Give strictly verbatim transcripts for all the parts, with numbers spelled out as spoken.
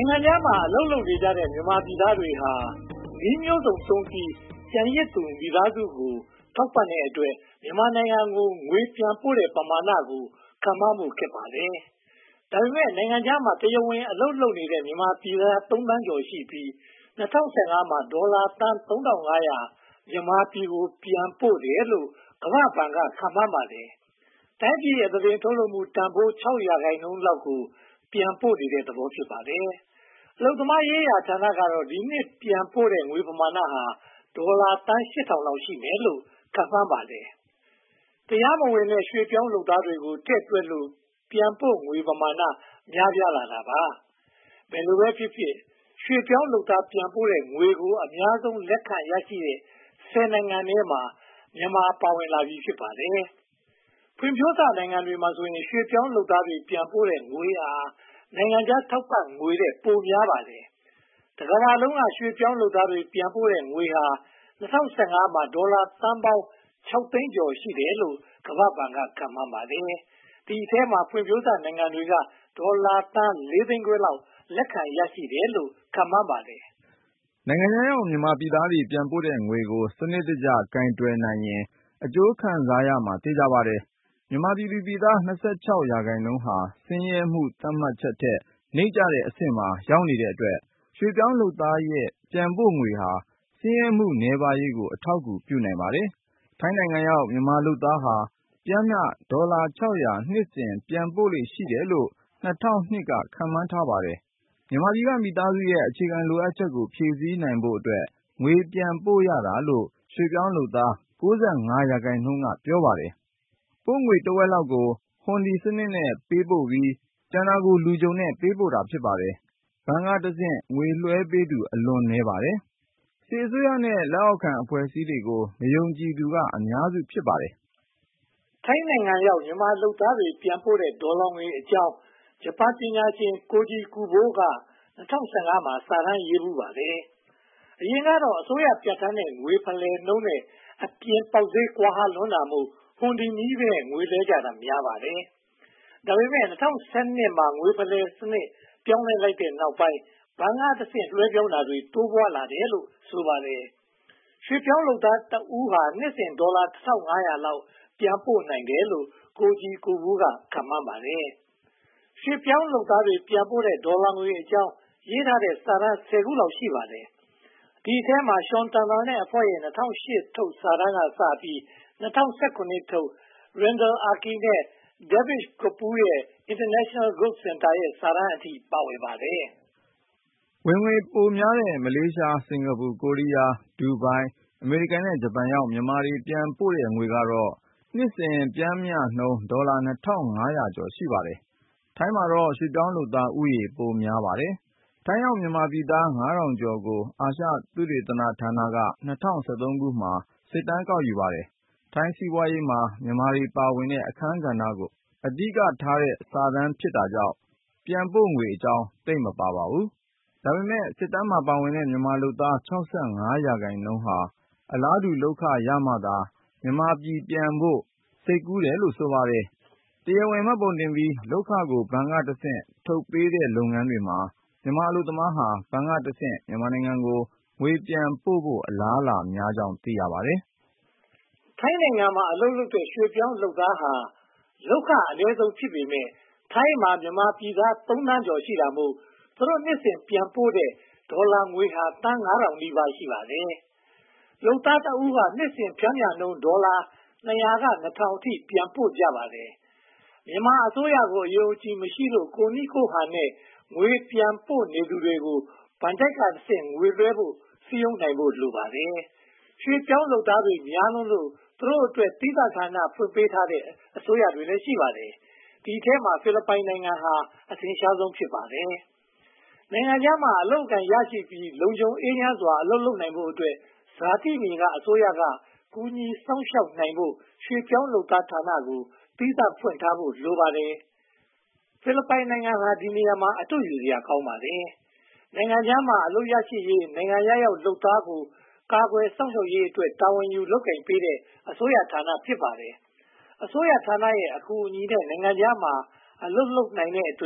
နိုင်ငံခြားမှာအလုပ်လုပ်နေကြတဲ့မြန်မာပြည်သားတွေဟာနည်းမျိုးစုံသုံးပြီးကျန်ရစ်သူမိသားစုကိုထောက်ပံ့တဲ့အတွက်မြန်မာနိုင်ငံကိုငွေပြန်ပို့တဲ့ပမာဏကိုခန့်မှန်းဖို့ခက်ပါတယ်။ဒါပေမဲ့နိုင်ငံခြားမှာတရားဝင်အလုပ်လုပ်နေတဲ့မြန်မာပြည်သားသုံးသန်းကျော်ရှိပြီး၂၀၁၅မှာဒေါ်လာသန်းသုံးထောင်ငါးရာမြန်မာပြည်ကိုပြန်ပို့တယ်လို့ကမ္ဘာ့ဘဏ်ကခန့်မှန်းပါတယ်။တိုင်းပြည်ရဲ့သတင်းထုတ်လုပ်မှုတန်ဖိုး၆ရာခိုင်နှုန်းလောက်ကိုပြန်ပို့နေတဲ့သဘောဖြစ်ပါတယ်။အလုပ်သမားရေးရာဌာနကတော့ဒီနှစ်ပြန်ပို့တဲ့ငွေပမာဏဟာဒေါ်လာသန်းရှစ်ထောင်လောက်ရှိမယ်လို့ခန့်မှန်းပါတယ်။တရားမဝင်တဲ့ရွှေ့ပြောင်းလုပ်သားတွေကိုထည့်တွက်လို့ပြန်ပို့ငွေပမာဏများပြားလာတာပါ။ဘယ်လိုပဲဖြစ်ဖြစ်ရွှေ့ပြောင်းလုပ်သားပြန်ပို့တဲ့ငွေကိုအများဆုံးလက်ခံရရှိတဲ့ဆယ်နိုင်ငံထဲမှာမြန်မာပါဝင်လာပြီဖြစ်ပါတယ်။ဖွံ့ဖြိုးစနိုင်ငံတွေမှာဆိုရင်ရွှေ့ပြောင်းလုပ်သားတွေပြန်ပို့တဲ့ငွေဟာနိုင်ငံခြားထောက်ပံ့ငွေတဲ့ပိုများပါတယ်။တကမ္ဘာလုံးကရွှေ့ပြောင်းလုပ်သားတွေပြန်ပို့တဲ့ငွေဟာ၂၀၁၅မှာဒေါ်လာသန်းပေါင်းခြောက်သိန်းကျော်ရှိတယ်လို့ကမ္ဘာ့ဘဏ်ကခန့်မှန်းပါတယ်။ဒီအထဲမှာဖွံ့ဖြိုးစနိုင်ငံတွေကဒေါ်လာသန်းလေးသိန်းခွဲလောက်လက်ခံရရှိတယ်လို့ခန့်မှန်းပါတယ်။နိုင်ငံခြားရောက်မြန်မာပြည်သားတွေပြန်ပို့တဲ့ငွေကိုစနစ်တကျကိုင်တွယ်နိုင်ရင်အကျိုးခံစားရမှာသေချာပါတယ်။မြန်မာပြည်သူပြည်သား၂၆ရာခိုင်နှုန်းဟာဆင်းရဲမှုသတ်မှတ်ချက်ထက်နိမ့်ကျတဲ့အဆင့်မှာရောက်နေတဲ့အတွက်ရွှေ့ပြောင်းလုပ်သားရဲ့ပြန်ပို့ငွေဟာဆင်းရဲမှုနည်းပါးရေးကိုအထောက်အကူပြုနိုင်ပါတယ်။ထိုင်းနိုင်ငံရောက်မြန်မာလုပ်သားဟာပျမ်းမျှဒေါ်လာခြောက်ရာနှစ်စဉ်ပြန်ပို့လေ့ရှိတယ်လို့၂၀၀၂ကခန့်မှန်းထားပါတယ်။မြန်မာပြည်ကမိသားစုရဲ့အခြေခံလိုအပ်ချက်ကိုဖြည့်ဆည်းနိုင်ဖို့အတွက်ငွေပြန်ပို့ရတာလို့ရွှေ့ပြောင်းလုပ်သား၉၅ရာခိုင်နှုန်းကပြောပါတယ်။ပို့ငွေတဝက်လောက်ကိုဟွန်ဒီစနစ်နဲ့ပေးပို့ပြီးကျန်တာကိုလူကြုံနဲ့ပေးပို့တာဖြစ်ပါတယ်။ဘဏ်ကတဆင့်ငွေလွှဲပေးသူအလွန်နည်းပါတယ်။စစ်အစိုးရနဲ့လက်အောက်ခံအဖွဲ့အစည်းတွေကိုမယုံကြည်သူကအများစုဖြစ်ပါတယ်။ထိုင်းနိုင်ငံရောက်မြန်မာလုပ်သားတွေပြန်ပို့တဲ့ဒေါ်လာငွေအကြောင်းဂျပန်ပညာရှင်ကိုဂျီကူဘိုးက၂၀၁၅မှာစာတမ်းရေးဖူးပါတယ်။အရင်ကတော့အစိုးရပြဋ္ဌာန်းတဲ့ငွေဖလှယ်နှုန်းနဲ့အပြင်ပေါက်ဈေးကွာဟလွန်းတာမို့ဟွန်ဒီနည်းနဲ့ငွေလဲကြတာများပါတယ်။ဒါပေမဲ့၂၀၁၂မှာငွေဖလှယ်စနစ်ပြောင်းလဲလိုက်တဲ့နောက်ပိုင်းဘဏ်ကတဆင့်လွှဲပြောင်းတာတွေတိုးပွားလာတယ်လို့ဆိုပါတယ်။ရွှေ့ပြောင်းလုပ်သားတဦးဟာနှစ်စဉ်ဒေါ်လာတစ်ထောင်ငါးရာလောက်ပြန်ပို့နိုင်တယ်လို့ကိုဂျီကူဘိုးကခန့်မှန်းပါတယ်။ရွှေ့ပြောင်းလုပ်သားတွေပြန်ပို့တဲ့ဒေါ်လာငွေအကြောင်းရေးထားတဲ့စာတမ်းဆယ်ခုလောက်ရှိပါတယ်။ဒီအထဲမှာရှွန်တန်တာနဲ့အဖွဲ့ရဲ့၂၀၀၈ထုတ်စာတမ်းကစပြီး၂၀၁၇ထုတ် Randall Arkin နဲ့ David Kopu ရဲ့ International Growth Center ရဲ့စာတမ်းအထိပါဝင်ပါတယ်။ဝင်ငွေပိုများတဲ့မလေးရှား၊စင်္ကာပူ၊ကိုရီးယား၊ဒူဘိုင်း၊အမေရိကန်နဲ့ဂျပန်ရောက်မြန်မာတွေပြန်ပို့တဲ့ငွေကတော့နှစ်စဉ်ပျမ်းမျှနှုန်းဒေါ်လာနှစ်ထောင်ငါးရာကျော်ရှိပါတယ်။ထိုင်းမှာတော့ရွှေ့ပြောင်းလုပ်သားဦးရေပိုများပါတယ်။ထိုင်းရောက်မြန်မာပြည်သားငါးထောင်ကျော်ကိုအာရှသုတေသနဌာနက၂၀၁၃ခုမှာစစ်တမ်းကောက်ယူပါတယ်။ထိုင်းစီးပွားရေးမှာမြန်မာတွေပါဝင်တဲ့အခန်းကဏ္ဍကိုအဓိကထားတဲ့စာတမ်းဖြစ်တာကြောင့်ပြန်ပို့ငွေအကြောင်းသိပ်မပါပါဘူး။ဒါပေမဲ့စစ်တမ်းမှာပါဝင်တဲ့မြန်မာလုပ်သား၆၅ရာခိုင်နှုန်းဟာအလားတူလုပ်ခရမှသာမြန်မာပြည်ပြန်ဖို့စိတ်ကူးတယ်လို့ဆိုပါတယ်။တရားဝင်မှတ်ပုံတင်ပြီးလုပ်ခကိုဘဏ်ကတဆင့်ထုတ်ပေးတဲ့လုပ်ငန်းတွေမှာမြန်မာအလုပ်သမားဟာဘဏ်ကတဆင့်မြန်မာနိုင်ငံကိုငွေပြန်ပို့ဖို့အလားအလာများကြောင်းသိရပါတယ်။ထိုင်းနိုင်ငံမှာအလုပ်လုပ်တဲ့ရွှေ့ပြောင်းလုပ်သားဟာလုပ်ခအနည်းဆုံးဖြစ်ပေမဲ့ထိုင်းမှာမြန်မာပြည်သားသုံးသန်းကျော်ရှိတာမို့သူတို့နှစ်စဉ်ပြန်ပို့တဲ့ဒေါ်လာငွေဟာသန်းငါးထောင်နီးပါးရှိပါတယ်။လုပ်သားတဦးဟာနှစ်စဉ်ပျမ်းမျှနှုန်းဒေါ်လာနှစ်ရာကနှစ်ထောင်အထိပြန်ပို့ကြပါတယ်။မြန်မာအစိုးရကိုအယုံအကြည်မရှိလို့ကိုယ့်နည်းကိုယ့်ဟန်နဲ့ငွေပြန်ပို့နေသူတွေကိုဘဏ်တိုက်ကတဆင့်ငွေလွှဲဖို့စည်းရုံးနိုင်ဖို့လိုပါတယ်။ရွှေ့ပြောင်းလုပ်သားတွေများလွန်းလို့သူတို့အတွက်သီးသန့်ဌာနဖွင့်ပေးထားတဲ့အစိုးရတွေလည်းရှိပါတယ်။ဒီအထဲမှာဖိလစ်ပိုင်နိုင်ငံဟာအထင်ရှားဆုံးဖြစ်ပါတယ်။နိုင်ငံခြားမှာအလုပ်အကိုင်ရရှိပြီးလုံခြုံအေးချမ်းစွာအလုပ်လုပ်နိုင်ဖို့အတွက်ဇာတိမြေကအစိုးရကကူညီစောင့်ရှောက်နိုင်ဖို့ရွှေ့ပြောင်းလုပ်သားဌာနကိုသီးသန့်ဖွင့်ထားဖို့လိုပါတယ်။ဖိလစ်ပိုင်နိုင်ငံဟာဒီနေရာမှာအတုယူစရာကောင်းပါတယ်။နိုင်ငံခြားမှာအလုပ်ရရှိရေးနိုင်ငံရောက်လုပ်သားကိုကာကွယ်စောင့်ရှောက်ရေးအတွက်တာဝန်ယူလုပ်ကိုင်ပေးတဲ့အစိုးရဌာနဖြစ်ပါတယ်။အစိုးရဌာနရဲ့အကူအညီနဲ့နိုင်ငံခြားမှာအလုပ်လုပ်နိုင်တဲ့အတွက်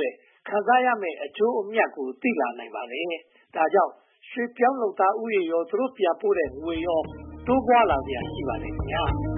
ခံစားရမယ့်အကျိုးအမြတ်ကိုသိလာနိုင်ပါတယ်။ဒါကြောင့်ရွှေ့ပြောင်းလုပ်သားဦးရေရောသူတို့ပြန်ပို့တဲ့ငွေရောတိုးပွားလာစရာရှိပါတယ်ခင်ဗျာ။